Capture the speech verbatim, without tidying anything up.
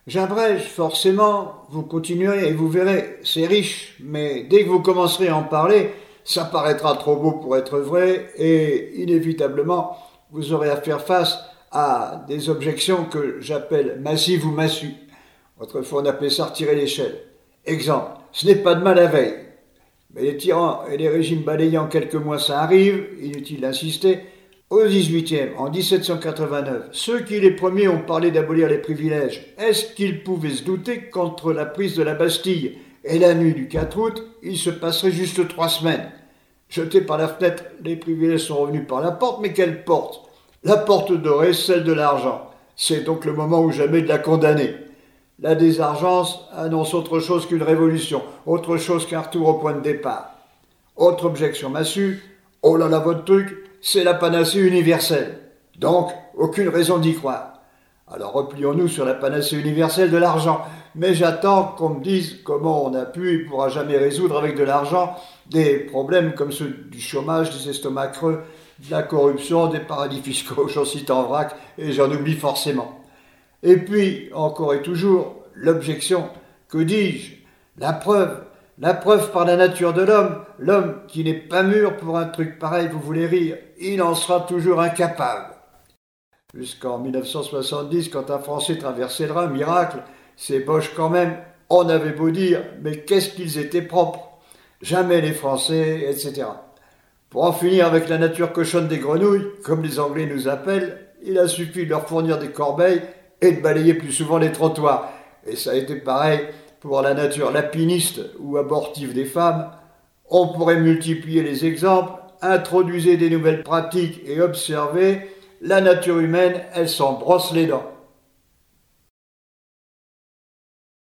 J'abrège, forcément, vous continuerez et vous verrez, c'est riche, mais dès que vous commencerez à en parler, ça paraîtra trop beau pour être vrai et inévitablement, vous aurez à faire face à des objections que j'appelle massives ou massues. Autrefois, on appelait ça retirer l'échelle. Exemple, ce n'est pas demain la veille, mais les tyrans et les régimes balayants quelques mois, ça arrive, inutile d'insister. Au dix-huitième, en dix-sept cent quatre-vingt-neuf, ceux qui les premiers ont parlé d'abolir les privilèges, est-ce qu'ils pouvaient se douter qu'entre la prise de la Bastille et la nuit du quatre août, il se passerait juste trois semaines? Jetés par la fenêtre, les privilèges sont revenus par la porte, mais quelle porte? La porte dorée, celle de l'argent. C'est donc le moment ou jamais de la condamner. La désargence annonce autre chose qu'une révolution, autre chose qu'un retour au point de départ. Autre objection massue, oh là là, votre truc, c'est la panacée universelle. Donc, aucune raison d'y croire. Alors replions-nous sur la panacée universelle de l'argent. Mais j'attends qu'on me dise comment on a pu et pourra jamais résoudre avec de l'argent des problèmes comme ceux du chômage, des estomacs creux, de la corruption, des paradis fiscaux, j'en cite en vrac et j'en oublie forcément. Et puis, encore et toujours, l'objection, que dis-je? La preuve, la preuve par la nature de l'homme, l'homme qui n'est pas mûr pour un truc pareil, vous voulez rire, il en sera toujours incapable. Jusqu'en mille neuf cent soixante-dix, quand un Français traversait le Rhin, miracle, ces Boches quand même, on avait beau dire, mais qu'est-ce qu'ils étaient propres? Jamais les Français, et cetera. Pour en finir avec la nature cochonne des grenouilles, comme les Anglais nous appellent, il a suffi de leur fournir des corbeilles et de balayer plus souvent les trottoirs. Et ça a été pareil pour la nature lapiniste ou abortive des femmes. On pourrait multiplier les exemples, introduire des nouvelles pratiques et observer, la nature humaine, elle s'en brosse les dents.